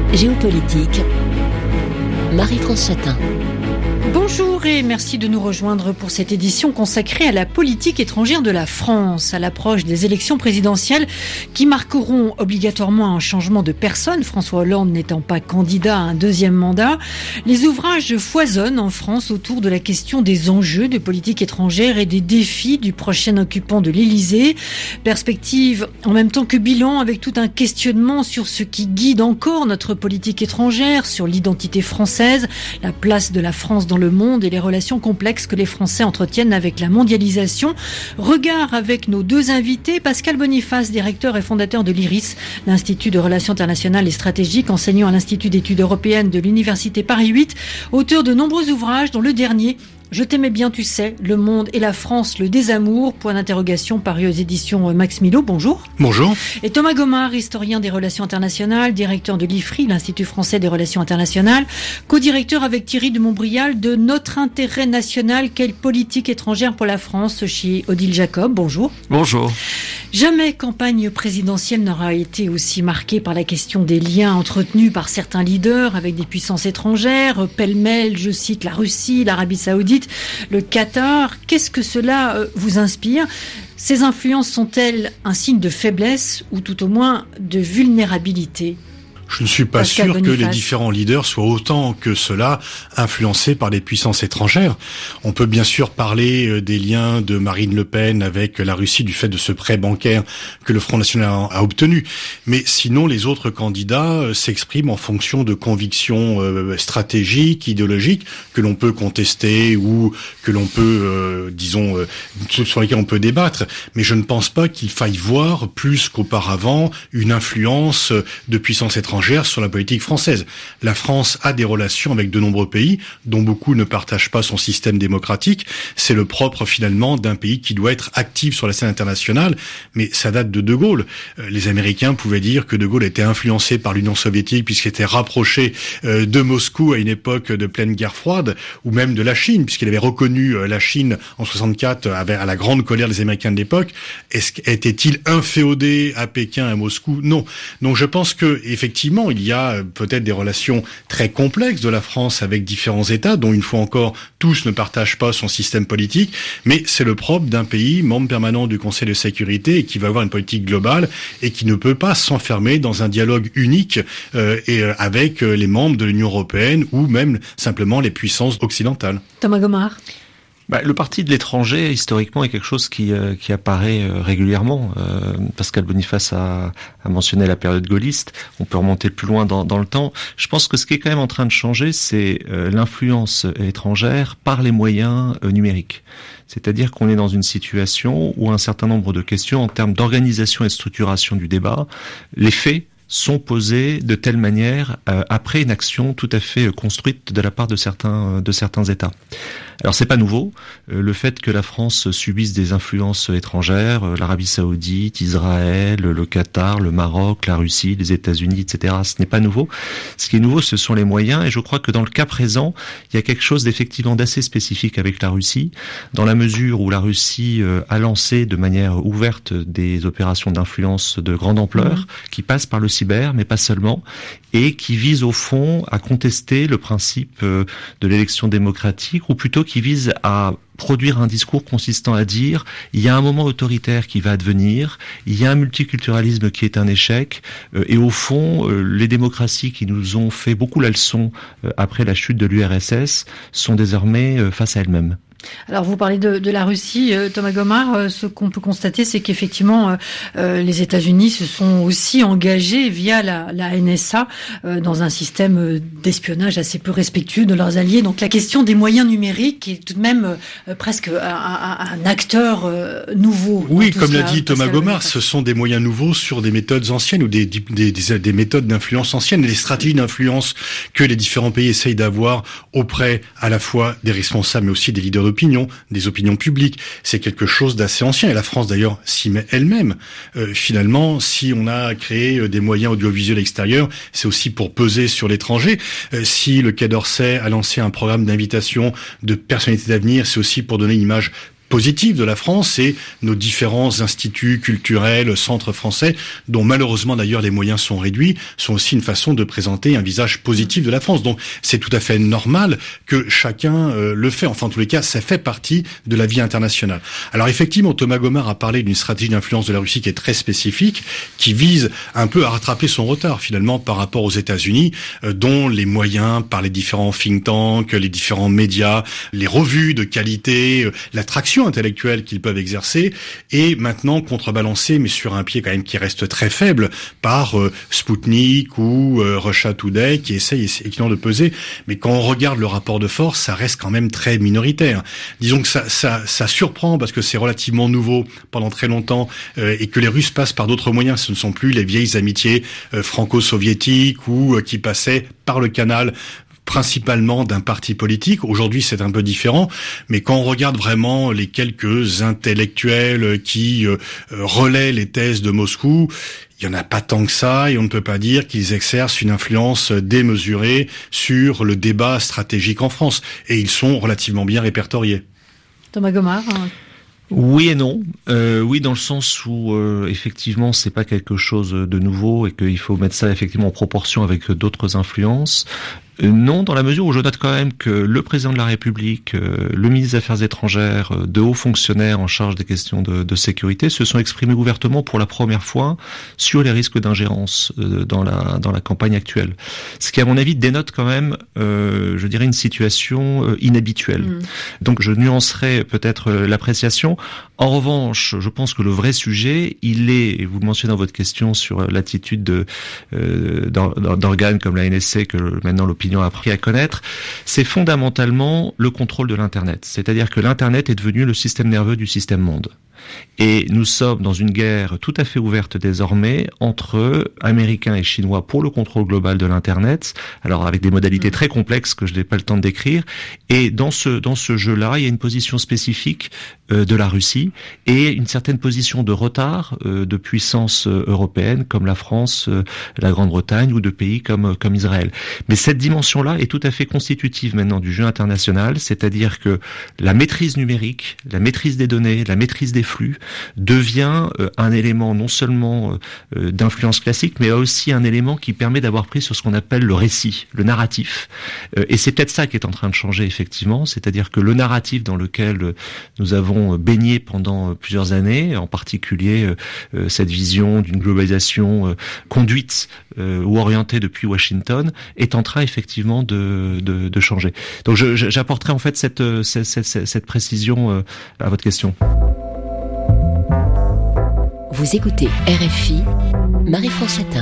Géopolitique, Marie-France Chatin. Bonjour et merci de nous rejoindre pour cette édition consacrée à la politique étrangère de la France, à l'approche des élections présidentielles qui marqueront obligatoirement un changement de personne, François Hollande n'étant pas candidat à un deuxième mandat. Les ouvrages foisonnent en France autour de la question des enjeux de politique étrangère et des défis du prochain occupant de l'Élysée. Perspective en même temps que bilan, avec tout un questionnement sur ce qui guide encore notre politique étrangère, sur l'identité française, la place de la France dans le monde et les relations complexes que les Français entretiennent avec la mondialisation. Regard avec nos deux invités, Pascal Boniface, directeur et fondateur de l'IRIS, l'Institut de Relations Internationales et Stratégiques, enseignant à l'Institut d'études européennes de l'Université Paris 8, auteur de nombreux ouvrages dont le dernier, Je t'aimais bien, tu sais, Le Monde et la France, le désamour, point d'interrogation, paru aux éditions Max Milo. Bonjour. Bonjour. Et Thomas Gomard, historien des relations internationales, directeur de l'IFRI, l'Institut français des relations internationales, co-directeur avec Thierry de Montbrial de Notre intérêt national, quelle politique étrangère pour la France, chez Odile Jacob. Bonjour. Bonjour. Jamais campagne présidentielle n'aura été aussi marquée par la question des liens entretenus par certains leaders avec des puissances étrangères, pêle-mêle, je cite, la Russie, l'Arabie Saoudite, le Qatar. Qu'est-ce que cela vous inspire ? Ces influences sont-elles un signe de faiblesse ou tout au moins de vulnérabilité ? Je ne suis pas sûr que les différents leaders soient autant que cela influencés par les puissances étrangères. On peut bien sûr parler des liens de Marine Le Pen avec la Russie du fait de ce prêt bancaire que le Front National a obtenu. Mais sinon, les autres candidats s'expriment en fonction de convictions stratégiques, idéologiques, que l'on peut contester ou que l'on peut, sur lesquelles on peut débattre. Mais je ne pense pas qu'il faille voir plus qu'auparavant une influence de puissances étrangères sur la politique française. La France a des relations avec de nombreux pays dont beaucoup ne partagent pas son système démocratique. C'est le propre finalement d'un pays qui doit être actif sur la scène internationale, mais ça date de De Gaulle. Les Américains pouvaient dire que De Gaulle était influencé par l'Union soviétique puisqu'il était rapproché de Moscou à une époque de pleine guerre froide, ou même de la Chine puisqu'il avait reconnu la Chine en 64 à la grande colère des Américains de l'époque. Était-il inféodé à Pékin, à Moscou ? Non. Donc je pense que effectivement il y a peut-être des relations très complexes de la France avec différents États, dont une fois encore, tous ne partagent pas son système politique, mais c'est le propre d'un pays membre permanent du Conseil de sécurité et qui va avoir une politique globale et qui ne peut pas s'enfermer dans un dialogue unique avec les membres de l'Union européenne ou même simplement les puissances occidentales. Thomas Gomard. Le parti de l'étranger, historiquement, est quelque chose qui apparaît régulièrement. Pascal Boniface a mentionné la période gaulliste. On peut remonter plus loin dans le temps. Je pense que ce qui est quand même en train de changer, c'est l'influence étrangère par les moyens numériques. C'est-à-dire qu'on est dans une situation où un certain nombre de questions en termes d'organisation et de structuration du débat, les faits sont posés de telle manière après une action tout à fait construite de la part de certains États. Alors c'est pas nouveau, le fait que la France subisse des influences étrangères, l'Arabie Saoudite, Israël, le Qatar, le Maroc, la Russie, les États-Unis, etc., ce n'est pas nouveau. Ce qui est nouveau, ce sont les moyens, et je crois que dans le cas présent, il y a quelque chose d'effectivement d'assez spécifique avec la Russie, dans la mesure où la Russie a lancé de manière ouverte des opérations d'influence de grande ampleur, qui passent par le cyber, mais pas seulement, et qui visent au fond à contester le principe de l'élection démocratique, ou plutôt qui vise à produire un discours consistant à dire il y a un moment autoritaire qui va advenir, il y a un multiculturalisme qui est un échec, et au fond, les démocraties qui nous ont fait beaucoup la leçon après la chute de l'URSS sont désormais face à elles-mêmes. Alors vous parlez de la Russie, Thomas Gomard, ce qu'on peut constater, c'est qu'effectivement les États-Unis se sont aussi engagés via la NSA dans un système d'espionnage assez peu respectueux de leurs alliés. Donc la question des moyens numériques est tout de même presque un acteur nouveau. Oui, comme l'a dit Thomas Gomard, ce sont des moyens nouveaux sur des méthodes anciennes ou des méthodes d'influence anciennes et des stratégies d'influence que les différents pays essayent d'avoir auprès à la fois des responsables mais aussi des leaders d'opinion, des opinions publiques. C'est quelque chose d'assez ancien et la France d'ailleurs s'y met elle-même. Finalement, si on a créé des moyens audiovisuels extérieurs, c'est aussi pour peser sur l'étranger. Si le Quai d'Orsay a lancé un programme d'invitation de personnalités d'avenir, c'est aussi pour donner une image positive de la France, c'est nos différents instituts culturels, centres français, dont malheureusement d'ailleurs les moyens sont réduits, sont aussi une façon de présenter un visage positif de la France. Donc c'est tout à fait normal que chacun le fait. Enfin, en tous les cas, ça fait partie de la vie internationale. Alors effectivement, Thomas Gomard a parlé d'une stratégie d'influence de la Russie qui est très spécifique, qui vise un peu à rattraper son retard finalement par rapport aux États-Unis, dont les moyens par les différents think tanks, les différents médias, les revues de qualité, l'attraction intellectuelle qu'ils peuvent exercer, et maintenant contrebalancé, mais sur un pied quand même qui reste très faible, par Sputnik ou Russia Today, qui essayent effectivement de peser. Mais quand on regarde le rapport de force, ça reste quand même très minoritaire. Disons que ça surprend parce que c'est relativement nouveau pendant très longtemps, et que les Russes passent par d'autres moyens. Ce ne sont plus les vieilles amitiés franco-soviétiques ou qui passaient par le canal principalement d'un parti politique. Aujourd'hui, c'est un peu différent, mais quand on regarde vraiment les quelques intellectuels qui relaient les thèses de Moscou, il n'y en a pas tant que ça, et on ne peut pas dire qu'ils exercent une influence démesurée sur le débat stratégique en France. Et ils sont relativement bien répertoriés. Thomas Gomard. Oui et non. Oui, dans le sens où effectivement c'est pas quelque chose de nouveau et qu'il faut mettre ça effectivement en proportion avec d'autres influences. Non, dans la mesure où je note quand même que le président de la République, le ministre des Affaires étrangères, de hauts fonctionnaires en charge des questions de sécurité se sont exprimés ouvertement pour la première fois sur les risques d'ingérence dans la campagne actuelle. Ce qui, à mon avis, dénote quand même, je dirais, une situation inhabituelle. Donc, je nuancerai peut-être l'appréciation. En revanche, je pense que le vrai sujet, il est, et vous le mentionnez dans votre question sur l'attitude d'organes comme la NSC que maintenant l'opinion a appris à connaître, c'est fondamentalement le contrôle de l'Internet. C'est-à-dire que l'Internet est devenu le système nerveux du système monde. Et nous sommes dans une guerre tout à fait ouverte désormais entre Américains et Chinois pour le contrôle global de l'Internet, alors avec des modalités très complexes que je n'ai pas le temps de décrire. Et dans ce jeu-là, il y a une position spécifique de la Russie et une certaine position de retard de puissances européennes comme la France, la Grande-Bretagne ou de pays comme Israël. Mais cette dimension-là est tout à fait constitutive maintenant du jeu international, c'est-à-dire que la maîtrise numérique, la maîtrise des données, la maîtrise des flux devient un élément non seulement d'influence classique, mais aussi un élément qui permet d'avoir pris sur ce qu'on appelle le récit, le narratif. Et c'est peut-être ça qui est en train de changer effectivement, c'est-à-dire que le narratif dans lequel nous avons baigné pendant plusieurs années, en particulier cette vision d'une globalisation conduite ou orientée depuis Washington, est en train effectivement de changer. Donc j'apporterai en fait cette précision à votre question. Vous écoutez RFI, Marie-France Chatin.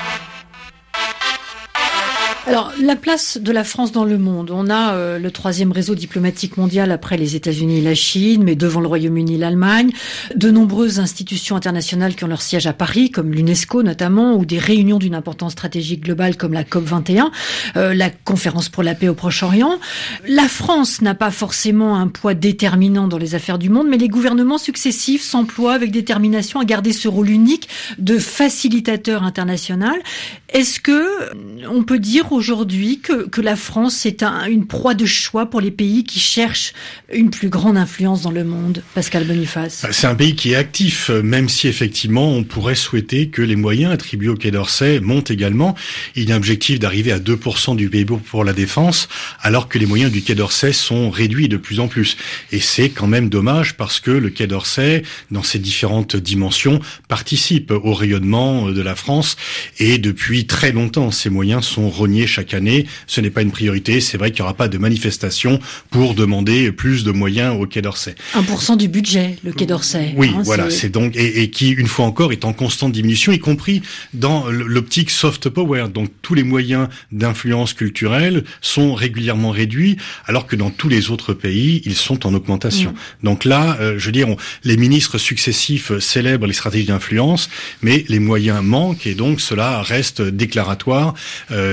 Alors, la place de la France dans le monde. On a le troisième réseau diplomatique mondial après les États-Unis et la Chine, mais devant le Royaume-Uni et l'Allemagne. De nombreuses institutions internationales qui ont leur siège à Paris, comme l'UNESCO notamment, ou des réunions d'une importance stratégique globale comme la COP21, la conférence pour la paix au Proche-Orient. La France n'a pas forcément un poids déterminant dans les affaires du monde, mais les gouvernements successifs s'emploient avec détermination à garder ce rôle unique de facilitateur international. Est-ce que on peut dire aujourd'hui que la France est une proie de choix pour les pays qui cherchent une plus grande influence dans le monde? Pascal Boniface. C'est un pays qui est actif, même si effectivement on pourrait souhaiter que les moyens attribués au Quai d'Orsay montent également. Il y a un objectif d'arriver à 2% du PIB pour la défense, alors que les moyens du Quai d'Orsay sont réduits de plus en plus. Et c'est quand même dommage parce que le Quai d'Orsay, dans ses différentes dimensions, participe au rayonnement de la France. Et depuis très longtemps, ces moyens sont rognés chaque année. Ce n'est pas une priorité. C'est vrai qu'il n'y aura pas de manifestation pour demander plus de moyens au Quai d'Orsay. 1% du budget, le Quai d'Orsay. Oui, voilà. C'est donc, et qui, une fois encore, est en constante diminution, y compris dans l'optique soft power. Donc, tous les moyens d'influence culturelle sont régulièrement réduits, alors que dans tous les autres pays, ils sont en augmentation. Donc là, je veux dire, les ministres successifs célèbrent les stratégies d'influence, mais les moyens manquent, et donc cela reste déclaratoire, ce qui est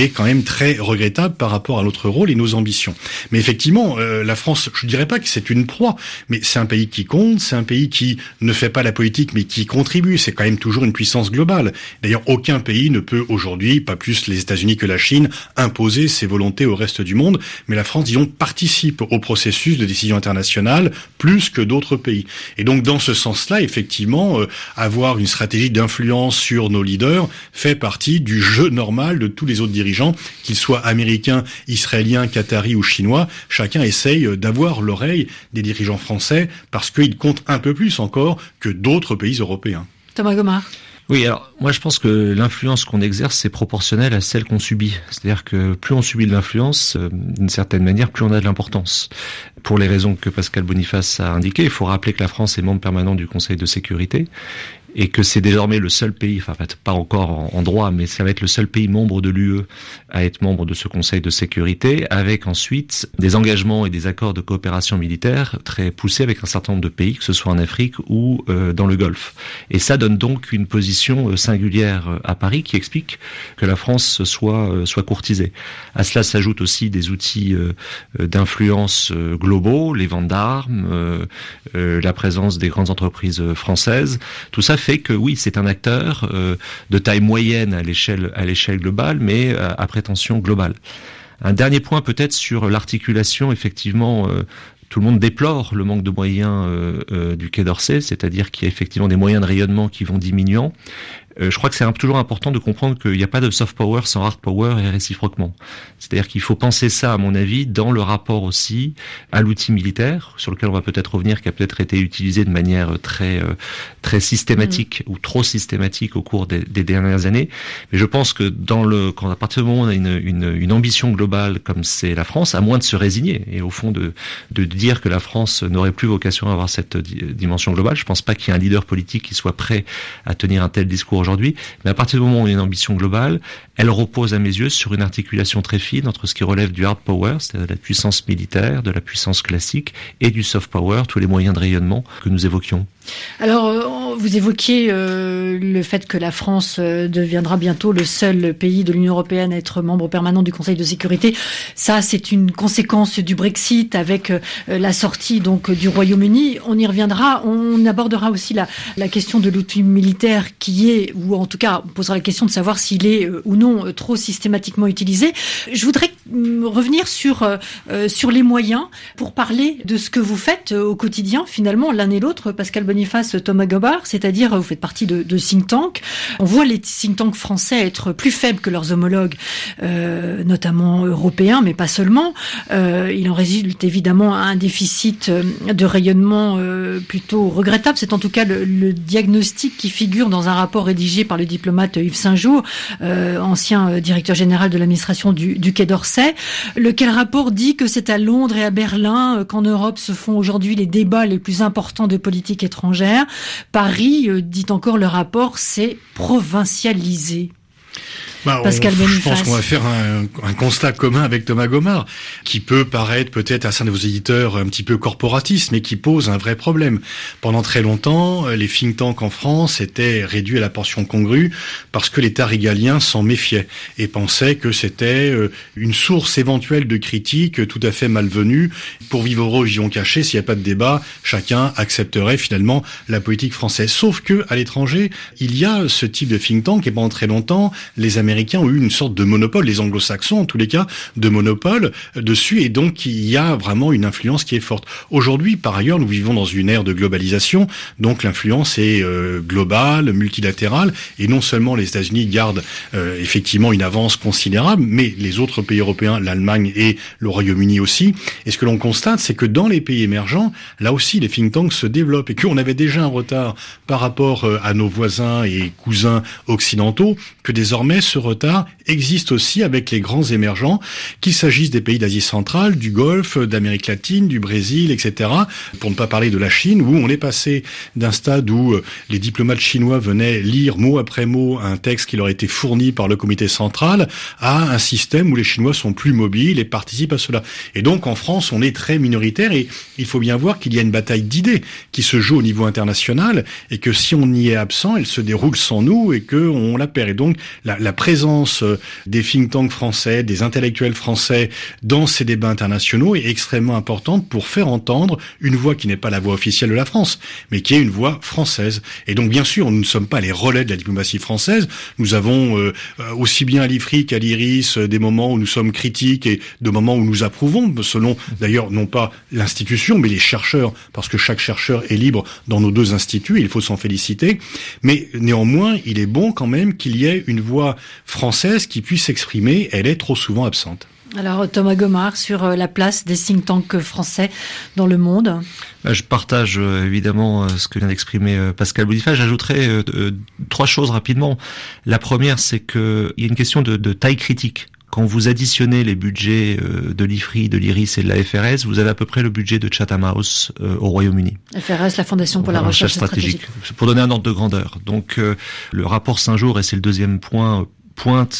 est quand même très regrettable par rapport à notre rôle et nos ambitions. Mais effectivement, la France, je dirais pas que c'est une proie, mais c'est un pays qui compte, c'est un pays qui ne fait pas la politique, mais qui contribue. C'est quand même toujours une puissance globale. D'ailleurs, aucun pays ne peut aujourd'hui, pas plus les États-Unis que la Chine, imposer ses volontés au reste du monde. Mais la France, disons, participe au processus de décision internationale plus que d'autres pays. Et donc, dans ce sens-là, effectivement, avoir une stratégie d'influence sur nos leaders fait partie du jeu normal de tous les autres dirigeants, qu'ils soient américains, israéliens, qataris ou chinois. Chacun essaye d'avoir l'oreille des dirigeants français parce qu'ils comptent un peu plus encore que d'autres pays européens. Thomas Gomard. Oui, alors moi je pense que l'influence qu'on exerce c'est proportionnel à celle qu'on subit. C'est-à-dire que plus on subit de l'influence, d'une certaine manière, plus on a de l'importance. Pour les raisons que Pascal Boniface a indiquées, il faut rappeler que la France est membre permanent du Conseil de sécurité et que c'est désormais le seul pays, enfin pas encore en droit, mais ça va être le seul pays membre de l'UE à être membre de ce Conseil de sécurité, avec ensuite des engagements et des accords de coopération militaire très poussés avec un certain nombre de pays, que ce soit en Afrique ou dans le Golfe. Et ça donne donc une position singulière à Paris qui explique que la France soit courtisée. À cela s'ajoutent aussi des outils d'influence globaux, les ventes d'armes, la présence des grandes entreprises françaises. Tout ça fait que oui, c'est un acteur de taille moyenne à l'échelle globale, mais à prétention globale. Un dernier point peut-être sur l'articulation, effectivement, tout le monde déplore le manque de moyens du Quai d'Orsay, c'est-à-dire qu'il y a effectivement des moyens de rayonnement qui vont diminuant. Je crois que c'est toujours important de comprendre qu'il n'y a pas de soft power sans hard power et réciproquement. C'est-à-dire qu'il faut penser ça, à mon avis, dans le rapport aussi à l'outil militaire, sur lequel on va peut-être revenir, qui a peut-être été utilisé de manière très systématique ou trop systématique au cours des dernières années. Mais je pense que quand à partir du moment où on a une ambition globale comme c'est la France, à moins de se résigner et au fond de dire que la France n'aurait plus vocation à avoir cette dimension globale, je pense pas qu'il y ait un leader politique qui soit prêt à tenir un tel discours aujourd'hui, mais à partir du moment où on a une ambition globale, elle repose à mes yeux sur une articulation très fine entre ce qui relève du hard power, c'est-à-dire de la puissance militaire, de la puissance classique, et du soft power, tous les moyens de rayonnement que nous évoquions. Alors, vous évoquiez le fait que la France deviendra bientôt le seul pays de l'Union européenne à être membre permanent du Conseil de sécurité. Ça, c'est une conséquence du Brexit avec la sortie donc du Royaume-Uni. On y reviendra. On abordera aussi la question de l'outil militaire qui est, ou en tout cas, on posera la question de savoir s'il est ou non trop systématiquement utilisé. Je voudrais revenir sur les moyens pour parler de ce que vous faites au quotidien, finalement, l'un et l'autre, Pascal Boniface, Thomas Gomard, c'est-à-dire vous faites partie de think tanks. On voit les think tanks français être plus faibles que leurs homologues, notamment européens, mais pas seulement. Il en résulte évidemment un déficit de rayonnement plutôt regrettable. C'est en tout cas le diagnostic qui figure dans un rapport rédigé par le diplomate Yves Saint-Jour, ancien directeur général de l'administration du Quai d'Orsay, lequel rapport dit que c'est à Londres et à Berlin qu'en Europe se font aujourd'hui les débats les plus importants de politique étrangère. Paris, dit encore le rapport, c'est provincialisé. Pascal Boniface. Je pense qu'on va faire un constat commun avec Thomas Gomard, qui peut paraître peut-être à certains de vos éditeurs un petit peu corporatiste, mais qui pose un vrai problème. Pendant très longtemps, les think tanks en France étaient réduits à la portion congrue parce que l'État régalien s'en méfiait et pensait que c'était une source éventuelle de critiques tout à fait malvenue. Pour vivre heureux, vivons cachés, s'il n'y a pas de débat, chacun accepterait finalement la politique française. Sauf que à l'étranger, il y a ce type de think tank et pendant très longtemps, les Américains ont eu une sorte de monopole, les anglo-saxons en tous les cas, de monopole dessus, et donc il y a vraiment une influence qui est forte. Aujourd'hui, par ailleurs, nous vivons dans une ère de globalisation, donc l'influence est globale, multilatérale, et non seulement les États-Unis gardent effectivement une avance considérable, mais les autres pays européens, l'Allemagne et le Royaume-Uni aussi. Et ce que l'on constate, c'est que dans les pays émergents, là aussi, les think tanks se développent, et qu'on avait déjà un retard par rapport à nos voisins et cousins occidentaux, que désormais ce retard existe aussi avec les grands émergents, qu'il s'agisse des pays d'Asie centrale, du Golfe, d'Amérique latine, du Brésil, etc. Pour ne pas parler de la Chine, où on est passé d'un stade où les diplomates chinois venaient lire mot après mot un texte qui leur était fourni par le comité central, à un système où les Chinois sont plus mobiles et participent à cela. Et donc en France, on est très minoritaire et il faut bien voir qu'il y a une bataille d'idées qui se joue au niveau international et que si on y est absent, elle se déroule sans nous et qu'on la perd. Et donc la présence des think tanks français, des intellectuels français dans ces débats internationaux est extrêmement importante pour faire entendre une voix qui n'est pas la voix officielle de la France, mais qui est une voix française. Et donc, bien sûr, nous ne sommes pas les relais de la diplomatie française. Nous avons aussi bien à l'IFRI qu'à l'IRIS des moments où nous sommes critiques et de moments où nous approuvons, selon d'ailleurs non pas l'institution, mais les chercheurs, parce que chaque chercheur est libre dans nos deux instituts, il faut s'en féliciter. Mais néanmoins, il est bon quand même qu'il y ait une voix française qui puisse s'exprimer. Elle est trop souvent absente. Alors Thomas Gomard, sur la place des think tanks français dans le monde. Je partage évidemment ce que vient d'exprimer Pascal Boniface. J'ajouterai 3 choses rapidement. La première, c'est qu'il y a une question de taille critique. Quand vous additionnez les budgets de l'IFRI, de l'IRIS et de la FRS, vous avez à peu près le budget de Chatham House au Royaume-Uni. FRS, la Fondation pour la Recherche stratégique. Pour donner un ordre de grandeur. Donc le rapport Saint-Jour, et c'est le deuxième point, pointe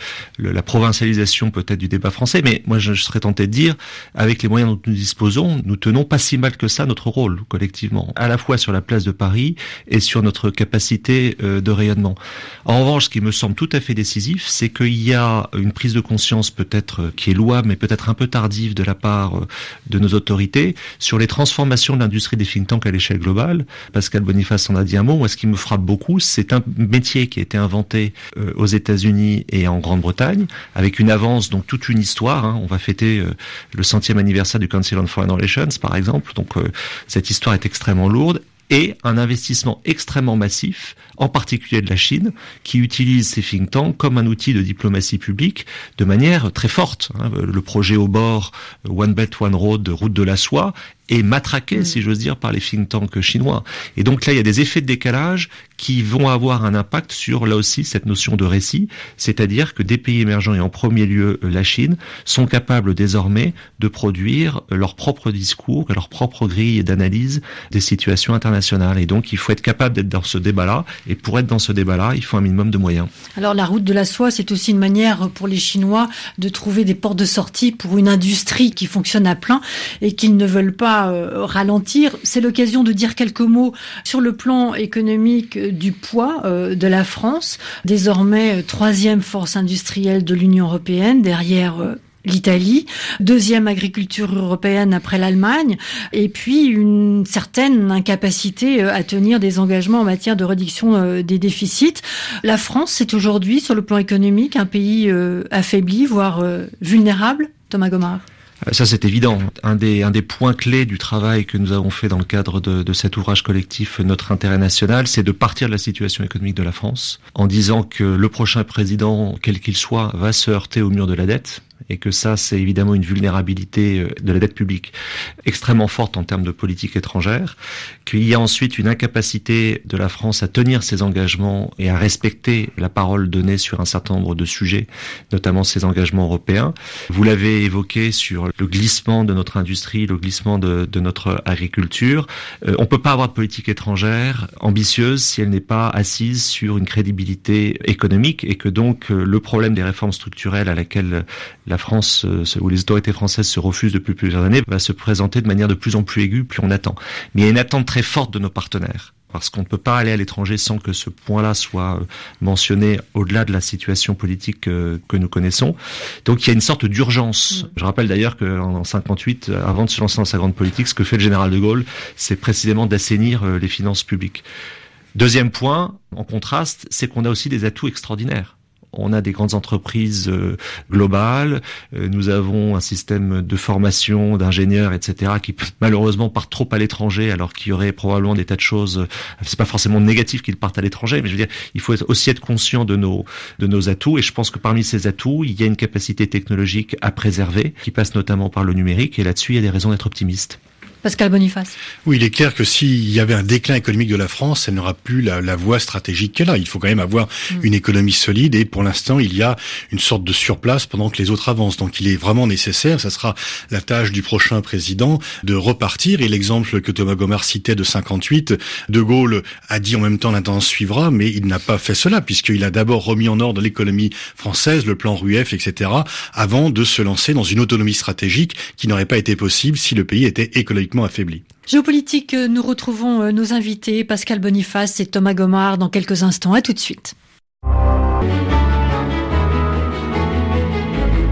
la provincialisation peut-être du débat français, mais moi je serais tenté de dire, avec les moyens dont nous disposons, nous tenons pas si mal que ça notre rôle collectivement, à la fois sur la place de Paris et sur notre capacité de rayonnement. En revanche, ce qui me semble tout à fait décisif, c'est qu'il y a une prise de conscience peut-être qui est louable, mais peut-être un peu tardive de la part de nos autorités, sur les transformations de l'industrie des think tanks à l'échelle globale. Pascal Boniface en a dit un mot. Moi, ce qui me frappe beaucoup, c'est un métier qui a été inventé aux États-Unis et en Grande-Bretagne, avec une avance, donc toute une histoire. On va fêter le 100e anniversaire du Council on Foreign Relations, par exemple. Donc cette histoire est extrêmement lourde. Et un investissement extrêmement massif, en particulier de la Chine, qui utilise ces think tanks comme un outil de diplomatie publique de manière très forte. Le projet au bord, One Belt, One Road, route de la soie, est matraqué, si j'ose dire, par les think tanks chinois. Et donc là, il y a des effets de décalage qui vont avoir un impact sur, là aussi, cette notion de récit, c'est-à-dire que des pays émergents, et en premier lieu la Chine, sont capables désormais de produire leur propre discours et leur propre grille d'analyse des situations internationales. Et donc, il faut être capable d'être dans ce débat-là, et pour être dans ce débat-là, il faut un minimum de moyens. Alors, la route de la soie, c'est aussi une manière pour les Chinois de trouver des portes de sortie pour une industrie qui fonctionne à plein et qu'ils ne veulent pas ralentir. C'est l'occasion de dire quelques mots sur le plan économique du poids de la France, désormais 3e force industrielle de l'Union européenne, derrière l'Italie, 2e agriculture européenne après l'Allemagne, et puis une certaine incapacité à tenir des engagements en matière de réduction des déficits. La France, c'est aujourd'hui, sur le plan économique, un pays affaibli, voire vulnérable. Thomas Gomard. Ça, c'est évident. Un des points clés du travail que nous avons fait dans le cadre de cet ouvrage collectif Notre intérêt national, c'est de partir de la situation économique de la France en disant que le prochain président, quel qu'il soit, va se heurter au mur de la dette. Et que ça, c'est évidemment une vulnérabilité de la dette publique extrêmement forte en termes de politique étrangère, qu'il y a ensuite une incapacité de la France à tenir ses engagements et à respecter la parole donnée sur un certain nombre de sujets, notamment ses engagements européens. Vous l'avez évoqué sur le glissement de notre industrie, le glissement de notre agriculture. On peut pas avoir de politique étrangère ambitieuse si elle n'est pas assise sur une crédibilité économique et que donc le problème des réformes structurelles à laquelle la France, où les autorités françaises se refusent depuis plusieurs années, va se présenter de manière de plus en plus aiguë, plus on attend. Mais il y a une attente très forte de nos partenaires, parce qu'on ne peut pas aller à l'étranger sans que ce point-là soit mentionné au-delà de la situation politique que nous connaissons. Donc il y a une sorte d'urgence. Je rappelle d'ailleurs qu'en 58, avant de se lancer dans sa grande politique, ce que fait le général de Gaulle, c'est précisément d'assainir les finances publiques. Deuxième point, en contraste, c'est qu'on a aussi des atouts extraordinaires. On a des grandes entreprises globales, nous avons un système de formation d'ingénieurs, etc., qui malheureusement partent trop à l'étranger, alors qu'il y aurait probablement des tas de choses, c'est pas forcément négatif qu'ils partent à l'étranger, mais je veux dire, il faut aussi être conscient de nos atouts, et je pense que parmi ces atouts, il y a une capacité technologique à préserver, qui passe notamment par le numérique, et là-dessus, il y a des raisons d'être optimiste. Pascal Boniface. Oui, il est clair que s'il y avait un déclin économique de la France, elle n'aura plus la voie stratégique qu'elle a. Il faut quand même avoir une économie solide et pour l'instant, il y a une sorte de surplace pendant que les autres avancent. Donc il est vraiment nécessaire, ça sera la tâche du prochain président de repartir. Et l'exemple que Thomas Gomard citait de 58, De Gaulle a dit en même temps l'intendance suivra, mais il n'a pas fait cela puisqu'il a d'abord remis en ordre l'économie française, le plan RUEF, etc., avant de se lancer dans une autonomie stratégique qui n'aurait pas été possible si le pays était économiquement affaibli. Géopolitique, nous retrouvons nos invités, Pascal Boniface et Thomas Gomard, dans quelques instants. À tout de suite.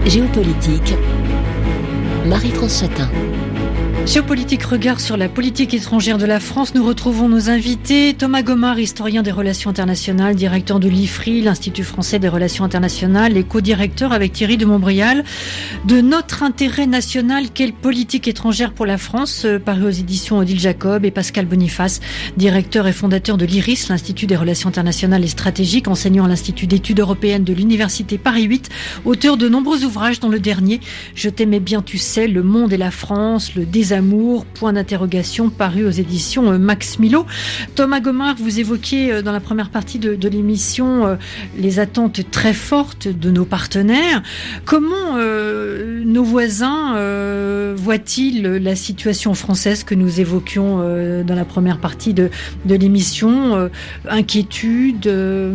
Géopolitique, Marie-France Chatin. Géopolitique, regard sur la politique étrangère de la France. Nous retrouvons nos invités. Thomas Gomard, historien des relations internationales, directeur de l'IFRI, l'Institut français des relations internationales, et co-directeur avec Thierry de Montbrial de Notre intérêt national, quelle politique étrangère pour la France, paru aux éditions Odile Jacob, et Pascal Boniface, directeur et fondateur de l'IRIS, l'Institut des relations internationales et stratégiques, enseignant à l'Institut d'études européennes de l'Université Paris 8, auteur de nombreux ouvrages, dont le dernier, Je t'aimais bien, tu sais, Le monde et la France, Le désamour, point d'interrogation, paru aux éditions Max Milo. Thomas Gomard, vous évoquiez dans la première partie de l'émission les attentes très fortes de nos partenaires. Comment nos voisins voient-ils la situation française que nous évoquions dans la première partie de l'émission? Inquiétude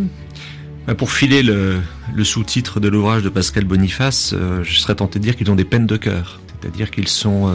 Pour filer le sous-titre de l'ouvrage de Pascal Boniface, je serais tenté de dire qu'ils ont des peines de cœur. C'est-à-dire qu'ils sont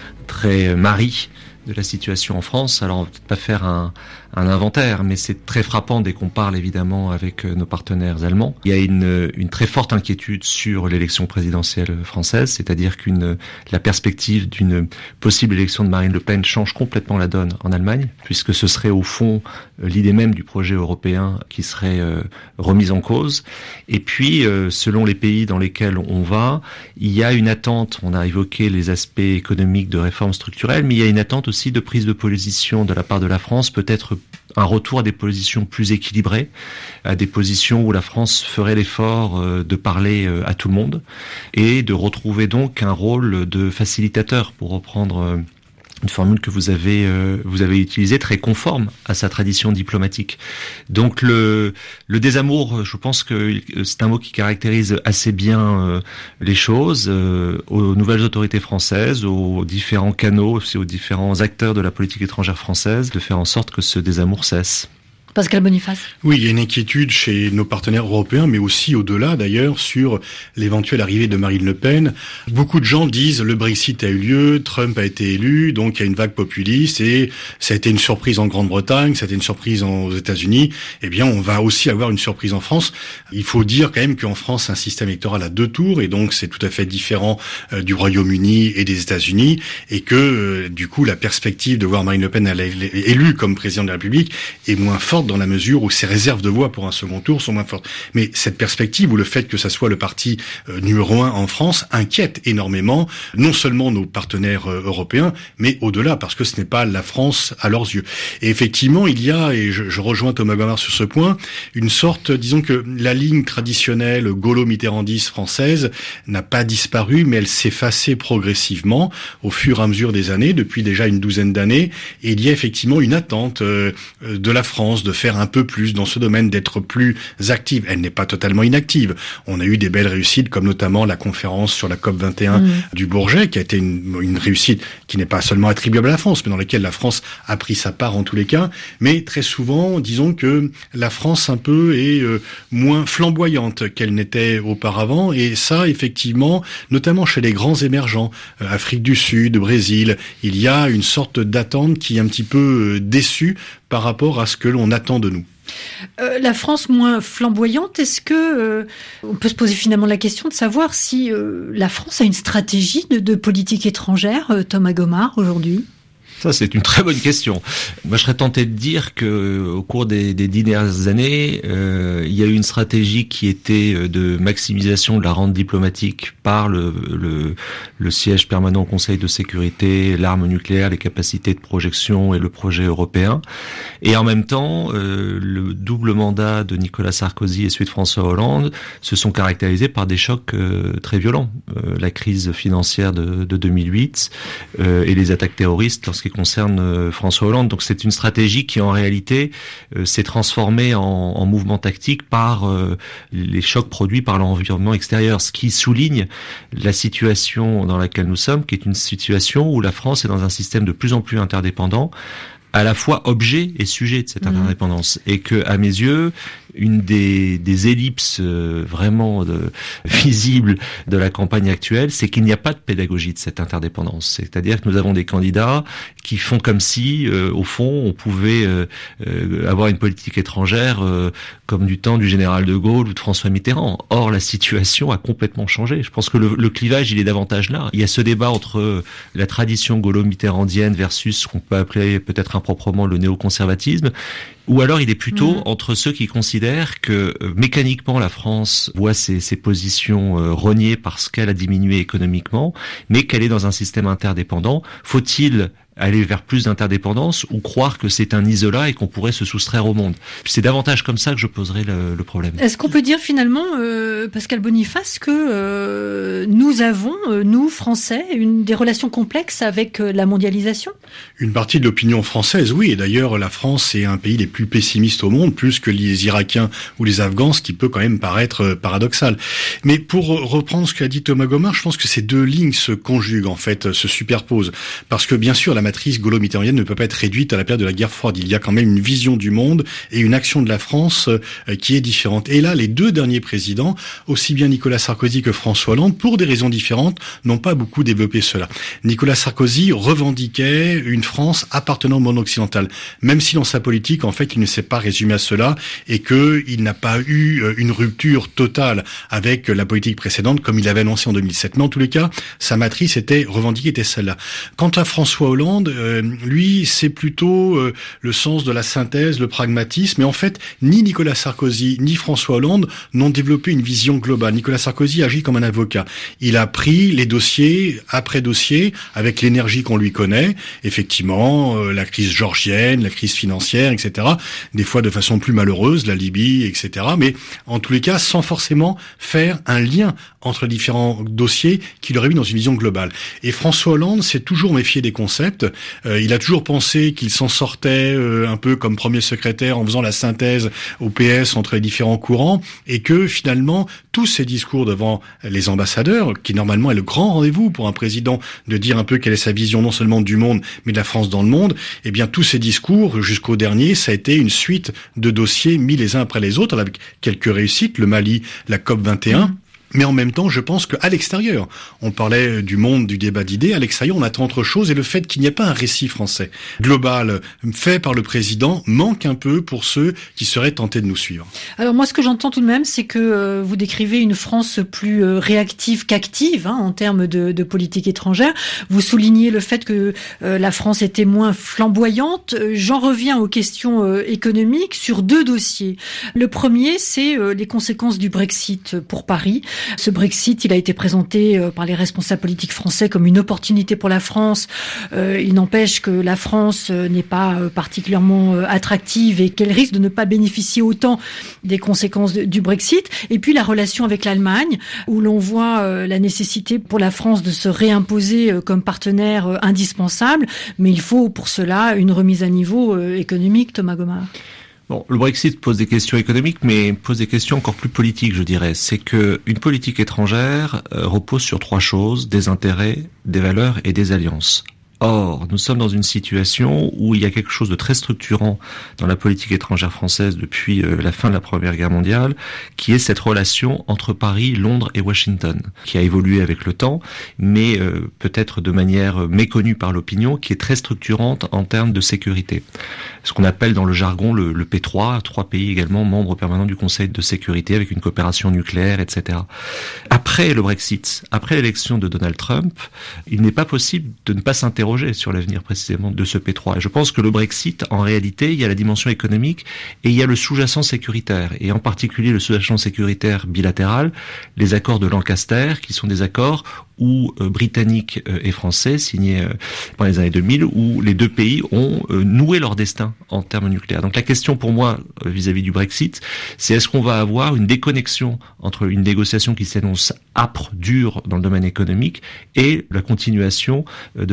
très maris de la situation en France. Alors on va peut-être pas faire un inventaire, mais c'est très frappant dès qu'on parle évidemment avec nos partenaires allemands. Il y a une très forte inquiétude sur l'élection présidentielle française, c'est-à-dire la perspective d'une possible élection de Marine Le Pen change complètement la donne en Allemagne, puisque ce serait au fond l'idée même du projet européen qui serait remise en cause. Et puis, selon les pays dans lesquels on va, il y a une attente, on a évoqué les aspects économiques de réformes structurelles, mais il y a une attente aussi de prise de position de la part de la France, peut-être un retour à des positions plus équilibrées, à des positions où la France ferait l'effort de parler à tout le monde et de retrouver donc un rôle de facilitateur, pour reprendre une formule que vous avez utilisée, très conforme à sa tradition diplomatique. Donc le désamour, je pense que c'est un mot qui caractérise assez bien les choses, aux nouvelles autorités françaises, aux différents canaux, aussi aux différents acteurs de la politique étrangère française, de faire en sorte que ce désamour cesse. Pascal Boniface. Oui, il y a une inquiétude chez nos partenaires européens, mais aussi au-delà d'ailleurs, sur l'éventuelle arrivée de Marine Le Pen. Beaucoup de gens disent le Brexit a eu lieu, Trump a été élu, donc il y a une vague populiste et ça a été une surprise en Grande-Bretagne, ça a été une surprise aux États-Unis. Eh bien, on va aussi avoir une surprise en France. Il faut dire quand même qu'en France, un système électoral à 2 tours et donc c'est tout à fait différent du Royaume-Uni et des États-Unis et que du coup, la perspective de voir Marine Le Pen élue comme présidente de la République est moins forte dans la mesure où ses réserves de voix pour un second tour sont moins fortes. Mais cette perspective, ou le fait que ça soit le parti numéro 1 en France, inquiète énormément, non seulement nos partenaires européens, mais au-delà, parce que ce n'est pas la France à leurs yeux. Et effectivement, il y a, et je rejoins Thomas Gomard sur ce point, une sorte, disons que la ligne traditionnelle gaulo-mitterrandiste française n'a pas disparu, mais elle s'effaçait progressivement au fur et à mesure des années, depuis déjà une douzaine d'années, et il y a effectivement une attente de la France de faire un peu plus dans ce domaine, d'être plus active. Elle n'est pas totalement inactive. On a eu des belles réussites, comme notamment la conférence sur la COP21 du Bourget, qui a été une réussite qui n'est pas seulement attribuable à la France, mais dans laquelle la France a pris sa part en tous les cas. Mais très souvent, disons que la France un peu est moins flamboyante qu'elle n'était auparavant. Et ça, effectivement, notamment chez les grands émergents, Afrique du Sud, Brésil, il y a une sorte d'attente qui est un petit peu déçue par rapport à ce que l'on attend de nous. La France moins flamboyante, est-ce que on peut se poser finalement la question de savoir si la France a une stratégie de politique étrangère, Thomas Gomard, aujourd'hui ? Ça, c'est une très bonne question. Moi, je serais tenté de dire que au cours des 10 dernières années, il y a eu une stratégie qui était de maximisation de la rente diplomatique par le siège permanent au Conseil de sécurité, l'arme nucléaire, les capacités de projection et le projet européen. Et en même temps, le double mandat de Nicolas Sarkozy et celui de François Hollande se sont caractérisés par des chocs très violents. La crise financière de 2008 et les attaques terroristes en ce qui concerne François Hollande. Donc c'est une stratégie qui en réalité s'est transformée en mouvement tactique par les chocs produits par l'environnement extérieur, ce qui souligne la situation dans laquelle nous sommes, qui est une situation où la France est dans un système de plus en plus interdépendant, à la fois objet et sujet de cette interdépendance, et que, à mes yeux, une des ellipses vraiment visibles de la campagne actuelle, c'est qu'il n'y a pas de pédagogie de cette interdépendance. C'est-à-dire que nous avons des candidats qui font comme si, au fond, on pouvait avoir une politique étrangère comme du temps du général de Gaulle ou de François Mitterrand. Or, la situation a complètement changé. Je pense que le clivage, il est davantage là. Il y a ce débat entre la tradition gaulo-mitterrandienne versus ce qu'on peut appeler peut-être improprement le néoconservatisme, ou alors il est plutôt entre ceux qui considèrent que mécaniquement la France voit ses positions rognées parce qu'elle a diminué économiquement, mais qu'elle est dans un système interdépendant. Faut-il aller vers plus d'interdépendance ou croire que c'est un isolat et qu'on pourrait se soustraire au monde? C'est davantage comme ça que je poserai le problème. Est-ce qu'on peut dire finalement, Pascal Boniface, que nous avons, nous Français, des relations complexes avec la mondialisation? Une partie de l'opinion française, oui. Et d'ailleurs, la France est un pays les plus pessimistes au monde, plus que les Irakiens ou les Afghans, ce qui peut quand même paraître paradoxal. Mais pour reprendre ce qu'a dit Thomas Gomard, je pense que ces deux lignes se conjuguent, en fait, se superposent. Parce que bien sûr, la matrice gaulo-mitterrandienne ne peut pas être réduite à la période de la guerre froide. Il y a quand même une vision du monde et une action de la France qui est différente. Et là, les deux derniers présidents, aussi bien Nicolas Sarkozy que François Hollande, pour des raisons différentes, n'ont pas beaucoup développé cela. Nicolas Sarkozy revendiquait une France appartenant au monde occidental, même si dans sa politique, en fait, il ne s'est pas résumé à cela et qu'il n'a pas eu une rupture totale avec la politique précédente, comme il avait annoncé en 2007. Mais en tous les cas, sa matrice était revendiquée, était celle-là. Quant à François Hollande, lui, c'est plutôt le sens de la synthèse, le pragmatisme. Mais en fait, ni Nicolas Sarkozy ni François Hollande n'ont développé une vision globale. Nicolas Sarkozy agit comme un avocat. Il a pris les dossiers après dossier avec l'énergie qu'on lui connaît. Effectivement, la crise georgienne, la crise financière, etc. Des fois de façon plus malheureuse, la Libye, etc. Mais en tous les cas, sans forcément faire un lien entre différents dossiers qu'il aurait mis dans une vision globale. Et François Hollande s'est toujours méfié des concepts. Il a toujours pensé qu'il s'en sortait un peu comme premier secrétaire en faisant la synthèse au PS entre les différents courants et que finalement tous ces discours devant les ambassadeurs, qui normalement est le grand rendez-vous pour un président de dire un peu quelle est sa vision non seulement du monde mais de la France dans le monde, eh bien tous ces discours jusqu'au dernier, ça a été une suite de dossiers mis les uns après les autres avec quelques réussites, le Mali, la COP21. Mais en même temps, je pense qu'à l'extérieur, on parlait du monde, du débat d'idées, à l'extérieur, on attend autre chose, et le fait qu'il n'y ait pas un récit français global fait par le président manque un peu pour ceux qui seraient tentés de nous suivre. Alors moi, ce que j'entends tout de même, c'est que vous décrivez une France plus réactive qu'active en termes de politique étrangère. Vous soulignez le fait que la France était moins flamboyante. J'en reviens aux questions économiques sur deux dossiers. Le premier, c'est les conséquences du Brexit pour Paris. Ce Brexit, il a été présenté par les responsables politiques français comme une opportunité pour la France. Il n'empêche que la France n'est pas particulièrement attractive et qu'elle risque de ne pas bénéficier autant des conséquences du Brexit. Et puis la relation avec l'Allemagne, où l'on voit la nécessité pour la France de se réimposer comme partenaire indispensable. Mais il faut pour cela une remise à niveau économique, Thomas Gomard. Bon, le Brexit pose des questions économiques, mais pose des questions encore plus politiques, je dirais. C'est que une politique étrangère repose sur trois choses: des intérêts, des valeurs et des alliances. Or, nous sommes dans une situation où il y a quelque chose de très structurant dans la politique étrangère française depuis la fin de la Première Guerre mondiale, qui est cette relation entre Paris, Londres et Washington, qui a évolué avec le temps, mais peut-être de manière méconnue par l'opinion, qui est très structurante en termes de sécurité. Ce qu'on appelle dans le jargon le P3, 3 pays également membres permanents du Conseil de sécurité avec une coopération nucléaire, etc. Après le Brexit, après l'élection de Donald Trump, il n'est pas possible de ne pas s'interroger sur l'avenir précisément de ce P3. Et je pense que le Brexit, en réalité, il y a la dimension économique et il y a le sous-jacent sécuritaire. Et en particulier le sous-jacent sécuritaire bilatéral, les accords de Lancaster, qui sont des accords où britanniques et français, signés dans les années 2000, où les deux pays ont noué leur destin en termes nucléaires. Donc la question pour moi, vis-à-vis du Brexit, c'est est-ce qu'on va avoir une déconnexion entre une négociation qui s'annonce âpre, dure dans le domaine économique et la continuation de la coopération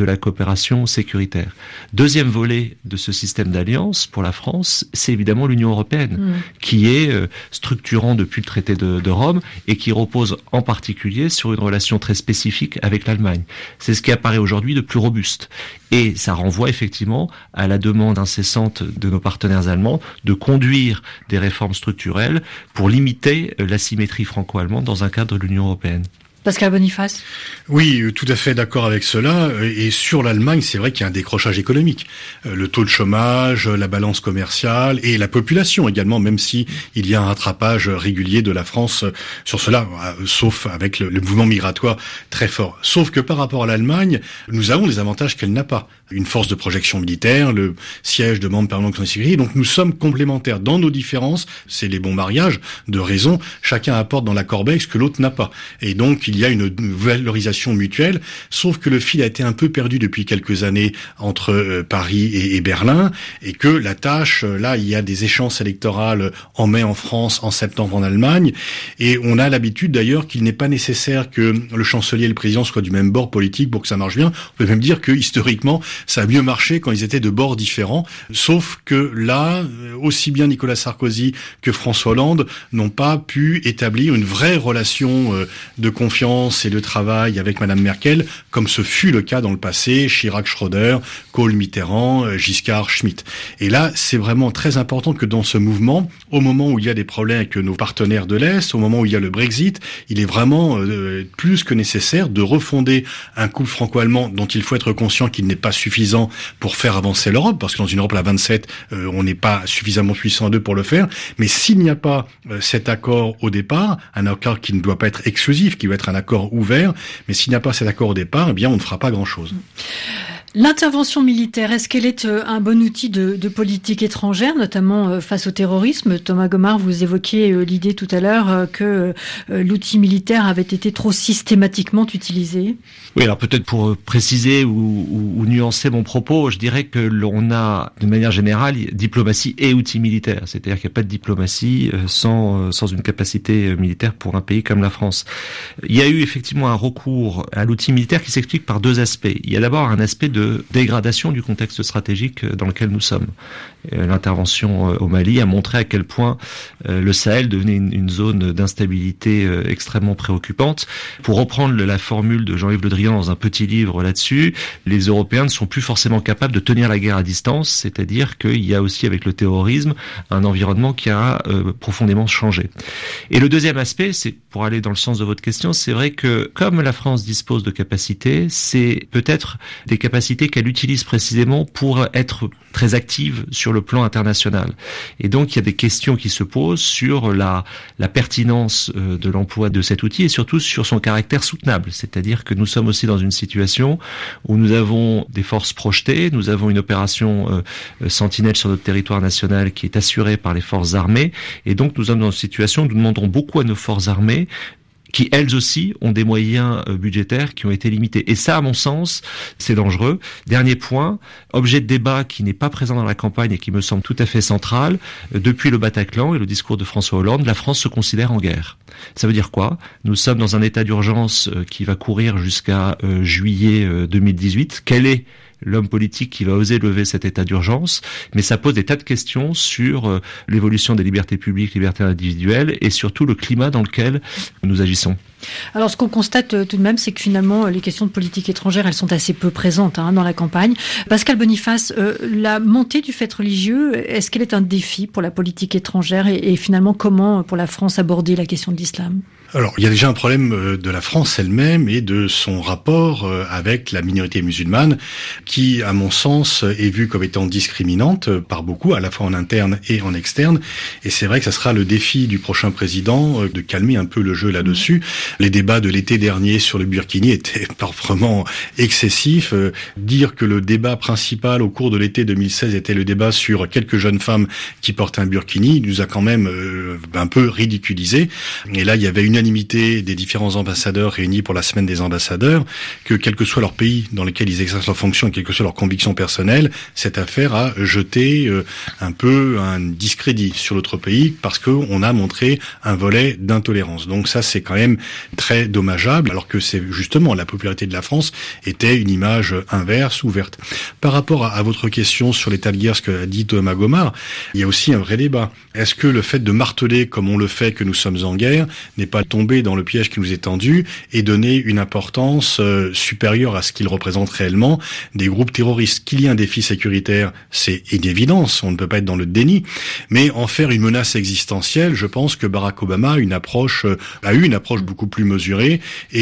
coopération sécuritaire. Deuxième volet de ce système d'alliance pour la France, c'est évidemment l'Union européenne, qui est structurant depuis le traité de Rome et qui repose en particulier sur une relation très spécifique avec l'Allemagne. C'est ce qui apparaît aujourd'hui de plus robuste. Et ça renvoie effectivement à la demande incessante de nos partenaires allemands de conduire des réformes structurelles pour limiter l'asymétrie franco-allemande dans un cadre de l'Union européenne. Pascal Boniface. Oui, tout à fait d'accord avec cela. Et sur l'Allemagne, c'est vrai qu'il y a un décrochage économique. Le taux de chômage, la balance commerciale et la population également, même si il y a un rattrapage régulier de la France sur cela, sauf avec le mouvement migratoire très fort. Sauf que par rapport à l'Allemagne, nous avons des avantages qu'elle n'a pas. Une force de projection militaire, le siège de membres permanents de la sécurité. Donc nous sommes complémentaires dans nos différences. C'est les bons mariages de raison. Chacun apporte dans la corbeille ce que l'autre n'a pas. Et donc il y a une valorisation mutuelle. Sauf que le fil a été un peu perdu depuis quelques années entre Paris et Berlin. Et que la tâche, là, il y a des échéances électorales en mai en France, en septembre en Allemagne. Et on a l'habitude d'ailleurs qu'il n'est pas nécessaire que le chancelier et le président soient du même bord politique pour que ça marche bien. On peut même dire que historiquement, ça a mieux marché quand ils étaient de bords différents, sauf que là, aussi bien Nicolas Sarkozy que François Hollande n'ont pas pu établir une vraie relation de confiance et de travail avec Madame Merkel, comme ce fut le cas dans le passé, Chirac-Schröder, Kohl-Mitterrand, Giscard-Schmitt. Et là, c'est vraiment très important que dans ce mouvement, au moment où il y a des problèmes avec nos partenaires de l'Est, au moment où il y a le Brexit, il est vraiment plus que nécessaire de refonder un couple franco-allemand dont il faut être conscient qu'il n'est pas suffisant pour faire avancer l'Europe, parce que dans une Europe à 27, on n'est pas suffisamment puissant à deux pour le faire. Mais s'il n'y a pas cet accord au départ, un accord qui ne doit pas être exclusif, qui doit être un accord ouvert, mais s'il n'y a pas cet accord au départ, eh bien on ne fera pas grand-chose. L'intervention militaire, est-ce qu'elle est un bon outil de politique étrangère, notamment face au terrorisme ? Thomas Gomard, vous évoquiez l'idée tout à l'heure que l'outil militaire avait été trop systématiquement utilisé. Oui, alors peut-être pour préciser ou nuancer mon propos, je dirais que l'on a, de manière générale, diplomatie et outils militaires. C'est-à-dire qu'il n'y a pas de diplomatie sans une capacité militaire pour un pays comme la France. Il y a eu effectivement un recours à l'outil militaire qui s'explique par deux aspects. Il y a d'abord un aspect de dégradation du contexte stratégique dans lequel nous sommes. L'intervention au Mali a montré à quel point le Sahel devenait une zone d'instabilité extrêmement préoccupante. Pour reprendre la formule de Jean-Yves Le Drian dans un petit livre là-dessus, les Européens ne sont plus forcément capables de tenir la guerre à distance, c'est-à-dire qu'il y a aussi avec le terrorisme un environnement qui a profondément changé. Et le deuxième aspect, c'est pour aller dans le sens de votre question, c'est vrai que comme la France dispose de capacités, c'est peut-être des capacités qu'elle utilise précisément pour être très active sur le plan international. Et donc, il y a des questions qui se posent sur la pertinence de l'emploi de cet outil et surtout sur son caractère soutenable. C'est-à-dire que nous sommes aussi dans une situation où nous avons des forces projetées, nous avons une opération sentinelle sur notre territoire national qui est assurée par les forces armées. Et donc, nous sommes dans une situation où nous demandons beaucoup à nos forces armées qui elles aussi ont des moyens budgétaires qui ont été limités. Et ça, à mon sens, c'est dangereux. Dernier point, objet de débat qui n'est pas présent dans la campagne et qui me semble tout à fait central, depuis le Bataclan et le discours de François Hollande, la France se considère en guerre. Ça veut dire quoi ? Nous sommes dans un état d'urgence qui va courir jusqu'à juillet 2018. Quel est l'homme politique qui va oser lever cet état d'urgence, mais ça pose des tas de questions sur l'évolution des libertés publiques, libertés individuelles et surtout le climat dans lequel nous agissons. Alors ce qu'on constate tout de même, c'est que finalement les questions de politique étrangère, elles sont assez peu présentes dans la campagne. Pascal Boniface, la montée du fait religieux, est-ce qu'elle est un défi pour la politique étrangère et finalement comment pour la France aborder la question de l'islam ? Alors, il y a déjà un problème de la France elle-même et de son rapport avec la minorité musulmane qui, à mon sens, est vue comme étant discriminante par beaucoup, à la fois en interne et en externe. Et c'est vrai que ça sera le défi du prochain président de calmer un peu le jeu là-dessus. Les débats de l'été dernier sur le burkini étaient vraiment excessifs. Dire que le débat principal au cours de l'été 2016 était le débat sur quelques jeunes femmes qui portaient un burkini nous a quand même un peu ridiculisé. Et là, il y avait une unanimité des différents ambassadeurs réunis pour la semaine des ambassadeurs, que quel que soit leur pays dans lequel ils exercent leur fonction et quelle que soit leur conviction personnelle, cette affaire a jeté un peu un discrédit sur l'autre pays parce qu'on a montré un volet d'intolérance. Donc ça, c'est quand même très dommageable, alors que c'est justement la popularité de la France était une image inverse, ouverte. Par rapport à votre question sur l'état de guerre, ce qu'a dit Thomas Gomard, il y a aussi un vrai débat. Est-ce que le fait de marteler, comme on le fait, que nous sommes en guerre, n'est pas tombé dans le piège qui nous est tendu et donner une importance supérieure à ce qu'il représente réellement des groupes terroristes? Qu'il y ait un défi sécuritaire, c'est une évidence, on ne peut pas être dans le déni, mais en faire une menace existentielle, je pense que Barack Obama a eu une approche beaucoup plus mesurée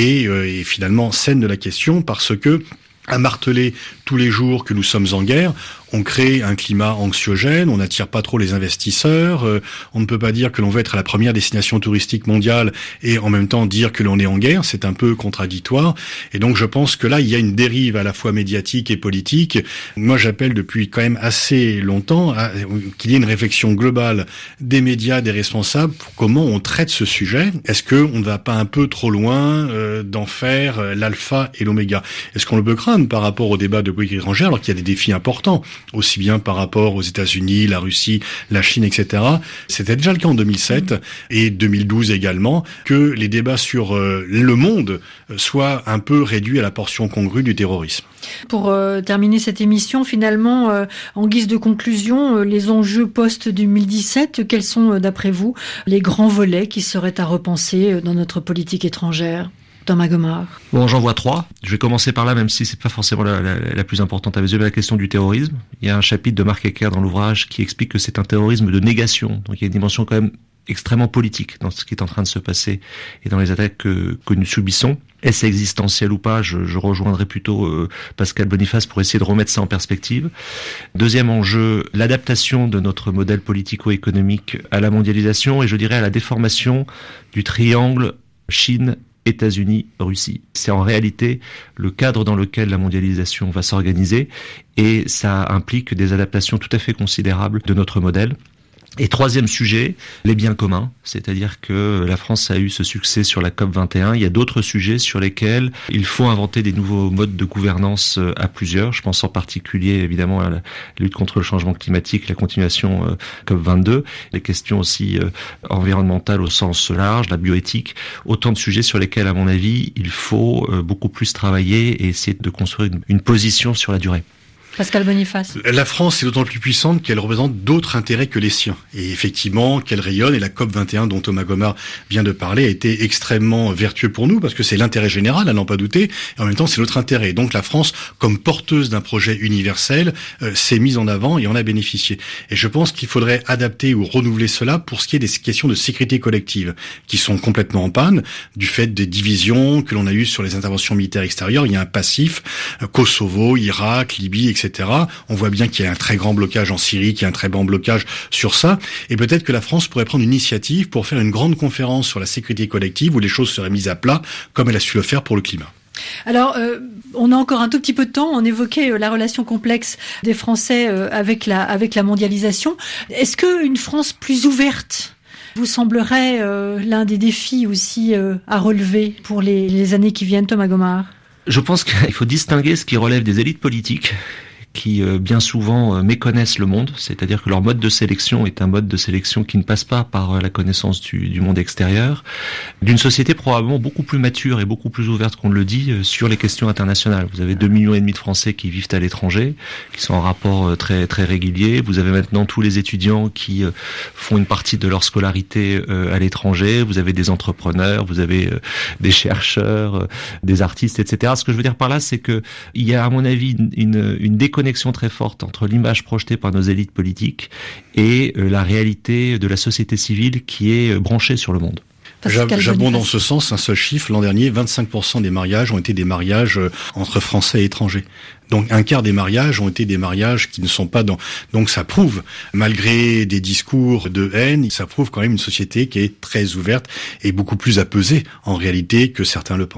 et finalement saine de la question, parce que à marteler tous les jours que nous sommes en guerre, on crée un climat anxiogène, on n'attire pas trop les investisseurs, on ne peut pas dire que l'on veut être la première destination touristique mondiale et en même temps dire que l'on est en guerre, c'est un peu contradictoire. Et donc je pense que là, il y a une dérive à la fois médiatique et politique. Moi, j'appelle depuis quand même assez longtemps qu'il y ait une réflexion globale des médias, des responsables, pour comment on traite ce sujet. Est-ce qu'on ne va pas un peu trop loin d'en faire l'alpha et l'oméga? Est-ce qu'on le peut craindre par rapport au débat de politique étrangère, alors qu'il y a des défis importants, aussi bien par rapport aux États-Unis, la Russie, la Chine, etc. C'était déjà le cas en 2007 et 2012 également, que les débats sur le monde soient un peu réduits à la portion congrue du terrorisme. Pour terminer cette émission, finalement, en guise de conclusion, les enjeux post-2017, quels sont, d'après vous, les grands volets qui seraient à repenser dans notre politique étrangère ? Thomas Gomard. Bon, j'en vois 3. Je vais commencer par là, même si c'est pas forcément la plus importante à mes yeux, mais la question du terrorisme. Il y a un chapitre de Marc Ecker dans l'ouvrage qui explique que c'est un terrorisme de négation. Donc il y a une dimension quand même extrêmement politique dans ce qui est en train de se passer et dans les attaques que nous subissons. Est-ce existentiel ou pas? Je rejoindrai plutôt Pascal Boniface pour essayer de remettre ça en perspective. Deuxième enjeu, l'adaptation de notre modèle politico-économique à la mondialisation et je dirais à la déformation du triangle Chine, États-Unis, Russie. C'est en réalité le cadre dans lequel la mondialisation va s'organiser et ça implique des adaptations tout à fait considérables de notre modèle. Et troisième sujet, les biens communs, c'est-à-dire que la France a eu ce succès sur la COP21. Il y a d'autres sujets sur lesquels il faut inventer des nouveaux modes de gouvernance à plusieurs. Je pense en particulier évidemment à la lutte contre le changement climatique, la continuation COP22, les questions aussi environnementales au sens large, la bioéthique, autant de sujets sur lesquels à mon avis il faut beaucoup plus travailler et essayer de construire une position sur la durée. Pascal Boniface. La France est d'autant plus puissante qu'elle représente d'autres intérêts que les siens. Et effectivement, qu'elle rayonne. Et la COP21 dont Thomas Gomard vient de parler a été extrêmement vertueux pour nous parce que c'est l'intérêt général, à n'en pas douter. Et en même temps, c'est notre intérêt. Et donc la France, comme porteuse d'un projet universel, s'est mise en avant et en a bénéficié. Et je pense qu'il faudrait adapter ou renouveler cela pour ce qui est des questions de sécurité collective qui sont complètement en panne du fait des divisions que l'on a eues sur les interventions militaires extérieures. Il y a un passif, Kosovo, Irak, Libye, etc. On voit bien qu'il y a un très grand blocage en Syrie, qu'il y a un très grand blocage sur ça. Et peut-être que la France pourrait prendre une initiative pour faire une grande conférence sur la sécurité collective où les choses seraient mises à plat, comme elle a su le faire pour le climat. Alors, on a encore un tout petit peu de temps. On évoquait la relation complexe des Français avec la mondialisation. Est-ce qu'une France plus ouverte vous semblerait l'un des défis aussi à relever pour les années qui viennent, Thomas Gomard ? Je pense qu'il faut distinguer ce qui relève des élites politiques qui bien souvent méconnaissent le monde, c'est-à-dire que leur mode de sélection est un mode de sélection qui ne passe pas par la connaissance du monde extérieur, d'une société probablement beaucoup plus mature et beaucoup plus ouverte qu'on le dit sur les questions internationales. Vous avez 2,5 millions de Français qui vivent à l'étranger, qui sont en rapport très très régulier. Vous avez maintenant tous les étudiants qui font une partie de leur scolarité à l'étranger. Vous avez des entrepreneurs, vous avez des chercheurs, des artistes, etc. Ce que je veux dire par là, c'est que il y a à mon avis une déconnexion très forte entre l'image projetée par nos élites politiques et la réalité de la société civile qui est branchée sur le monde. J'abonde dans ce sens, un seul chiffre. L'an dernier, 25% des mariages ont été des mariages entre Français et étrangers. Donc un quart des mariages ont été des mariages qui ne sont pas dans... Donc ça prouve, malgré des discours de haine, ça prouve quand même une société qui est très ouverte et beaucoup plus apaisée en réalité que certains le pensent.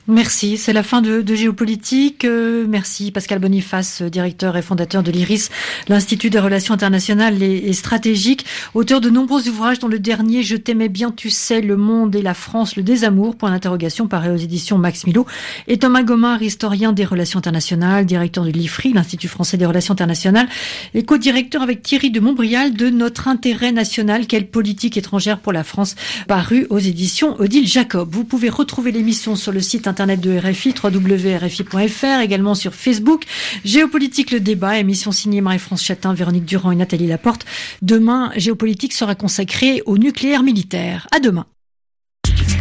Merci, c'est la fin de Géopolitique. Merci Pascal Boniface, directeur et fondateur de l'IRIS, l'Institut des Relations Internationales et Stratégiques, auteur de nombreux ouvrages dont le dernier, Je t'aimais bien, tu sais, Le Monde et la France, le désamour, point d'interrogation, paru aux éditions Max Milo, et Thomas Gomard, historien des relations internationales, directeur de l'IFRI, l'Institut français des relations internationales, et co-directeur avec Thierry de Montbrial de Notre intérêt national, quelle politique étrangère pour la France, paru aux éditions Odile Jacob. Vous pouvez retrouver l'émission sur le site internet de RFI, www.rfi.fr, également sur Facebook. Géopolitique, le débat, émission signée Marie-France Chatin, Véronique Durand et Nathalie Laporte. Demain, Géopolitique sera consacrée au nucléaire militaire. À demain.